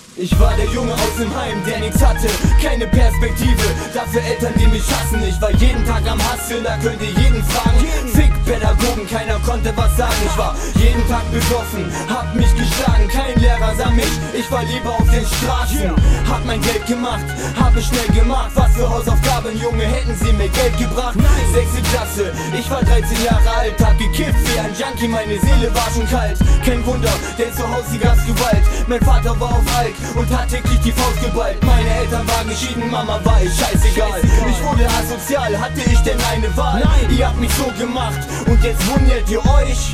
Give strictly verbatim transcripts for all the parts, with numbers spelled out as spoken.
Ich war der Junge aus dem Heim, der nix hatte, keine Perspektive, dafür Eltern, die mich hassen. Ich war jeden Tag am Hasseln, da könnt ihr jeden fragen. Fick Pädagogen, keiner konnte was sagen. Ich war jeden Tag besoffen, hab mich geschlagen, kein Lehrer sah mich, ich war lieber auf den Straßen. Hab mein Geld gemacht, hab es schnell gemacht, was für Hausaufgaben, Junge, hätten sie mir Geld gebracht. Sechste Klasse, ich war dreizehn Jahre alt, hab gekifft wie ein Junkie, meine Seele war schon kalt. Kein Wunder, denn zu Hause gab's Gewalt, mein Vater war auf Alk und hat täglich die Faust geballt. Meine Eltern waren geschieden, Mama war ich scheißegal. Ich wurde asozial, hatte ich denn eine Wahl? Nein. Ihr habt mich so gemacht und jetzt wundert ihr euch.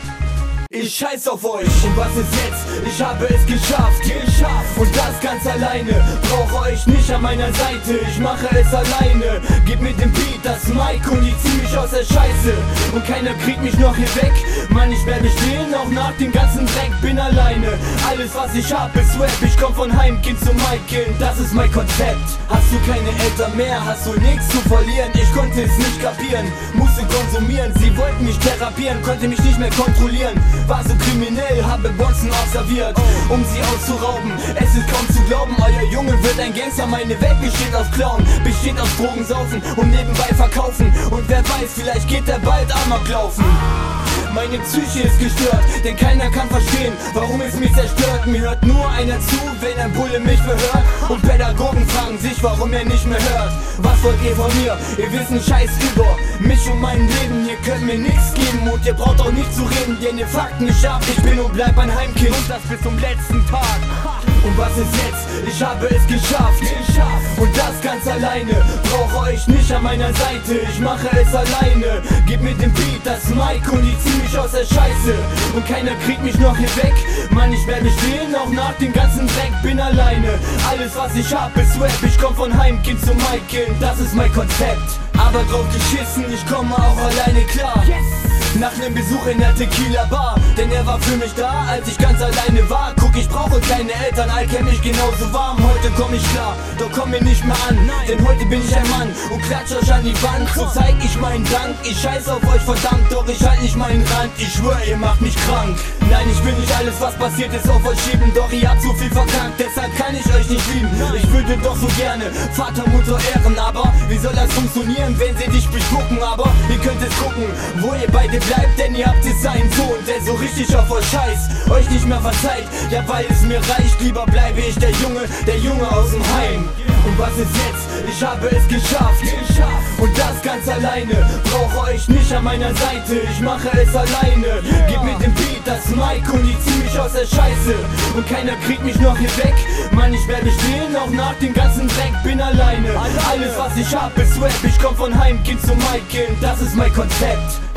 Ich scheiß auf euch. Und was ist jetzt? Ich habe es geschafft. Geschafft. Und das ganz alleine. Brauche euch nicht an meiner Seite. Ich mache es alleine. Gib mir den Beat, das Mic und ich zieh mich aus der Scheiße. Und keiner kriegt mich noch hier weg. Mann, ich werde stehen, auch nach dem ganzen Dreck. Bin alleine. Alles was ich hab ist Rap. Ich komm von Heimkind zu Maikind. Das ist mein Konzept. Hast du keine Eltern mehr? Hast du nichts zu verlieren? Ich konnte es nicht kapieren. Musste konsumieren. Sie wollten mich therapieren. Konnte mich nicht mehr kontrollieren. War so kriminell, habe Bonzen observiert, um sie auszurauben. Es ist kaum zu glauben, euer Junge wird ein Gangster. Meine Welt besteht aus Klauen, besteht aus Drogensaufen und nebenbei verkaufen. Und wer weiß, vielleicht geht er bald Amok laufen. Meine Psyche ist gestört, denn keiner kann verstehen, warum es mich zerstört. Mir hört nur einer zu, wenn ein Bulle mich verhört. Und Pädagogen fragen sich, warum er nicht mehr hört. Was wollt ihr von mir? Ihr wisst einen Scheiß über mich und mein Leben. Ihr könnt mir nichts geben und ihr braucht auch nicht zu reden, denn ihr fuckt mich ab. Ich bin und bleib ein Heimkind und das bis zum letzten Tag. Und was ist jetzt? Ich habe es geschafft. Geschafft. Und das ganz alleine. Brauche euch nicht an meiner Seite. Ich mache es alleine. Gib mir den Beat, das Mic und ich zieh mich aus der Scheiße. Und keiner kriegt mich noch hier weg. Mann, ich werde stehen, auch nach dem ganzen Dreck. Bin alleine. Alles was ich hab ist Rap. Ich komm von Heimkind zu Maikind. Das ist mein Konzept. Aber drauf geschissen, ich komme auch alleine klar. Yes. Nach nem Besuch in der Tequila Bar, denn er war für mich da, als ich ganz alleine war. Guck, ich brauche keine Eltern, all kenn mich genauso warm. Heute komm ich klar, doch komm mir nicht mehr an, denn heute bin ich ein Mann und klatsch euch an die Wand. So zeig ich meinen Dank, ich scheiß auf euch verdammt, doch ich halt nicht meinen Rand. Ich schwör, ihr macht mich krank. Nein, ich will nicht alles, was passiert ist, auf euch schieben, doch ihr habt so viel verkackt, deshalb kann ich euch nicht lieben. Ich würde doch so gerne Vater, Mutter ehren, aber wie soll das funktionieren, wenn sie dich bespucken? Aber ihr könnt es gucken, wo ihr beide bleibt, denn ihr habt jetzt einen Sohn, der so richtig auf euch scheißt, euch nicht mehr verzeiht, ja weil es mir reicht, lieber bleibe ich der Junge, der Junge aus dem Heim. Und was ist jetzt? Ich habe es geschafft, geschafft. Und das ganz alleine, brauche euch nicht an meiner Seite, ich mache es alleine. Gib mir den Beat, das Mic und ich zieh mich aus der Scheiße. Und keiner kriegt mich noch hier weg, Mann, ich werde stehen, auch nach dem ganzen Dreck. Bin alleine, alles was ich hab ist Rap, ich komm von Heimkind zu Maikind. Das ist mein Konzept.